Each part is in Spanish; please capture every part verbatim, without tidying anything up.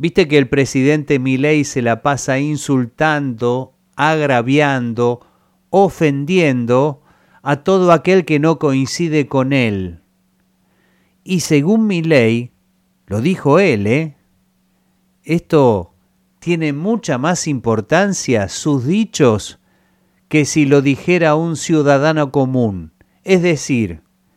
Viste que el presidente Milei se la pasa insultando, agraviando, ofendiendo a todo aquel que no coincide con él. Y según Milei, lo dijo él, ¿eh? Esto tiene mucha más importancia, sus dichos, que si lo dijera un ciudadano común. Es decir,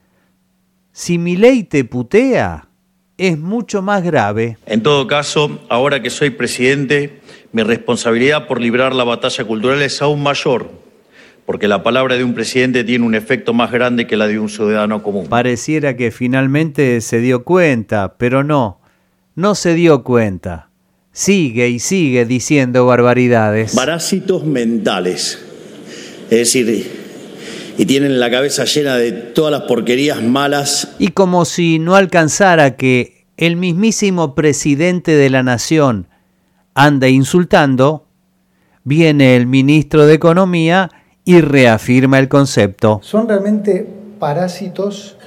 si Milei te putea, es mucho más grave. En todo caso, ahora que soy presidente, mi responsabilidad por librar la batalla cultural es aún mayor, porque la palabra de un presidente tiene un efecto más grande que la de un ciudadano común. Pareciera que finalmente se dio cuenta, pero no, no se dio cuenta. Sigue y sigue diciendo barbaridades. Parásitos mentales. Es decir, y tienen la cabeza llena de todas las porquerías malas. Y como si no alcanzara que el mismísimo presidente de la nación anda insultando, viene el ministro de Economía y reafirma el concepto. Son realmente parásitos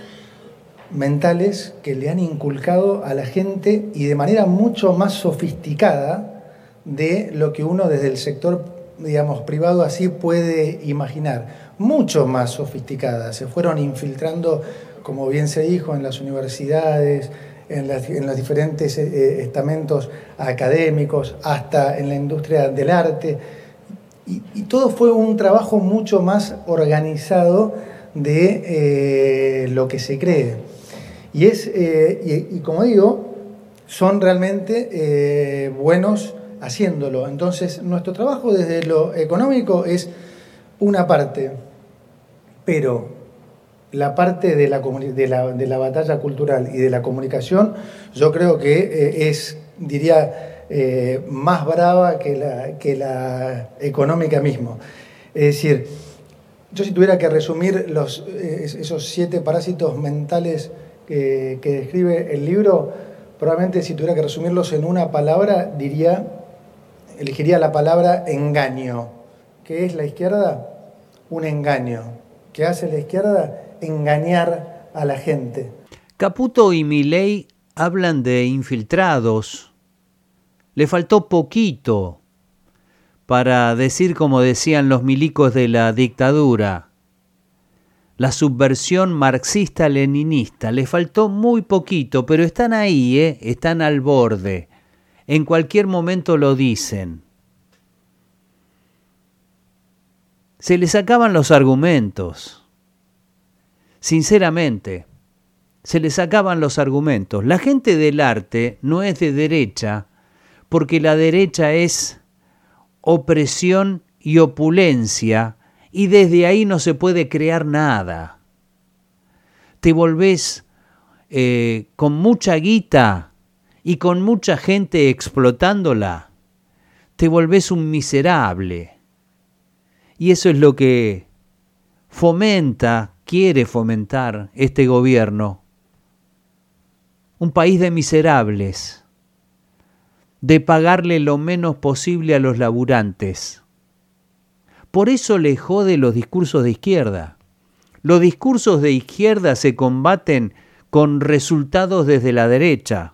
mentales que le han inculcado a la gente y de manera mucho más sofisticada de lo que uno desde el sector, digamos, privado así puede imaginar. Mucho más sofisticada. Se fueron infiltrando, como bien se dijo, en las universidades, en, las, en los diferentes eh, estamentos académicos, hasta en la industria del arte. Y, y todo fue un trabajo mucho más organizado de eh, lo que se cree. Y, es, eh, y, y como digo, son realmente eh, buenos haciéndolo. Entonces, nuestro trabajo desde lo económico es una parte, pero la parte de la, de la, de la batalla cultural y de la comunicación, yo creo que eh, es, diría, eh, más brava que la, que la económica mismo. Es decir, yo si tuviera que resumir los, esos siete parásitos mentales que, que describe el libro, probablemente si tuviera que resumirlos en una palabra, diría, elegiría la palabra engaño. ¿Qué es la izquierda? Un engaño. ¿Qué hace la izquierda? Engañar a la gente. Caputo y Milei hablan de infiltrados. Le faltó poquito para decir como decían los milicos de la dictadura. La subversión marxista-leninista. Le faltó muy poquito, pero están ahí, ¿eh? Están al borde. En cualquier momento lo dicen. Se les acaban los argumentos. Sinceramente, se les acaban los argumentos. La gente del arte no es de derecha, porque la derecha es opresión y opulencia, y desde ahí no se puede crear nada. Te volvés eh, con mucha guita y con mucha gente explotándola, te volvés un miserable. Y eso es lo que fomenta, quiere fomentar este gobierno. Un país de miserables, de pagarle lo menos posible a los laburantes. Por eso le jode los discursos de izquierda. Los discursos de izquierda se combaten con resultados desde la derecha.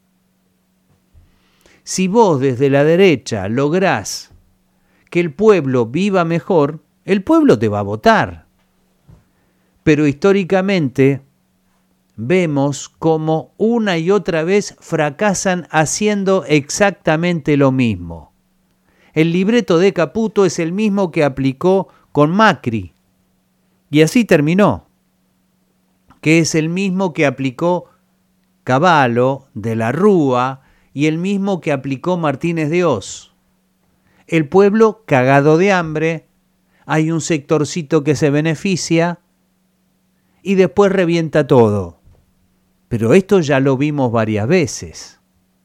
Si vos desde la derecha lográs que el pueblo viva mejor, el pueblo te va a votar. Pero históricamente vemos cómo una y otra vez fracasan haciendo exactamente lo mismo. El libreto de Caputo es el mismo que aplicó con Macri. Y así terminó. Que es el mismo que aplicó Cavallo, de la Rúa, y el mismo que aplicó Martínez de Oz. El pueblo cagado de hambre, hay un sectorcito que se beneficia y después revienta todo. Pero esto ya lo vimos varias veces.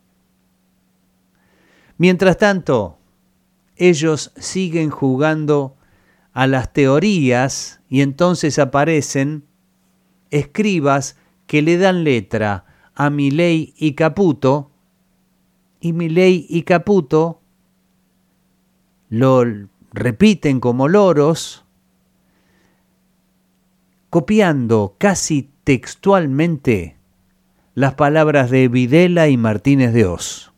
Mientras tanto, ellos siguen jugando a las teorías y entonces aparecen escribas que le dan letra a Milei y Caputo, y Milei y Caputo lo repiten como loros, copiando casi textualmente las palabras de Videla y Martínez de Oz.